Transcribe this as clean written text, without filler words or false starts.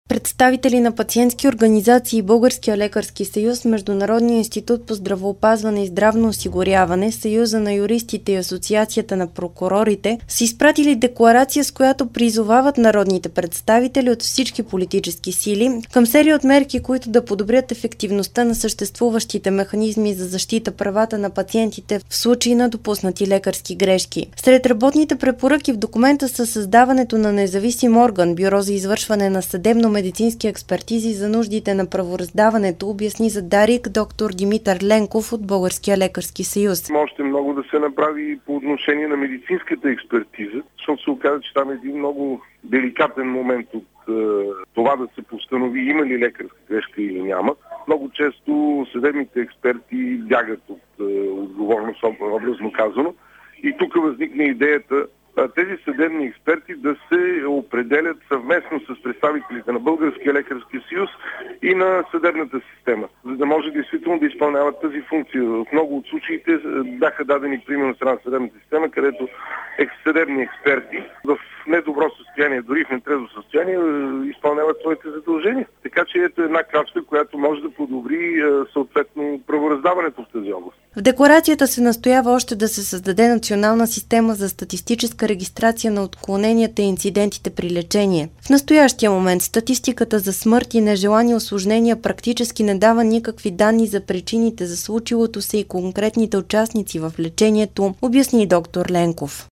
Представители на пациентски организации, Българския лекарски съюз, Международния институт по здравеопазване и здравно осигуряване, Съюза на юристите и Асоциацията на прокурорите са изпратили декларация, с която призовават народните представители от всички политически сили към серия от мерки, които да подобрят ефективността на съществуващите механизми за защита правата на пациентите в случай на допуснати лекарски грешки. Сред работните препоръки в документа са създаването на независим орган, бюро за извършване на съдебно-медицински експертизи за нуждите на правораздаването, обясни за Дарик доктор Димитър Ленков от Българския лекарски съюз. Още много да се направи по отношение на медицинската експертиза, защото се оказа, че там е един много деликатен момент от това да се постанови има ли лекарска грешка или няма. Много често съдебните експерти бягат от отговорност, образно казано. И тук възникне идеята тези съдебни експерти да се определят съвместно с представителите на Българския лекарски съюз и на съдебната система, за да може действително да изпълняват тази функция. В много от случаите бяха дадени пример на страна на съдебната система, където съдебни експерти в недобро състояние, дори в нетрезво състояние, изпълняват своите задължения. Така че ето една крачка, която може да подобри съответно правораздаването в тази област. В декларацията се настоява още да се създаде национална система за статистическа регистрация на отклоненията и инцидентите при лечение. В настоящия момент статистиката за смърт и нежелани усложнения практически не дава никакви данни за причините за случилото се и конкретните участници в лечението, обясни доктор Ленков.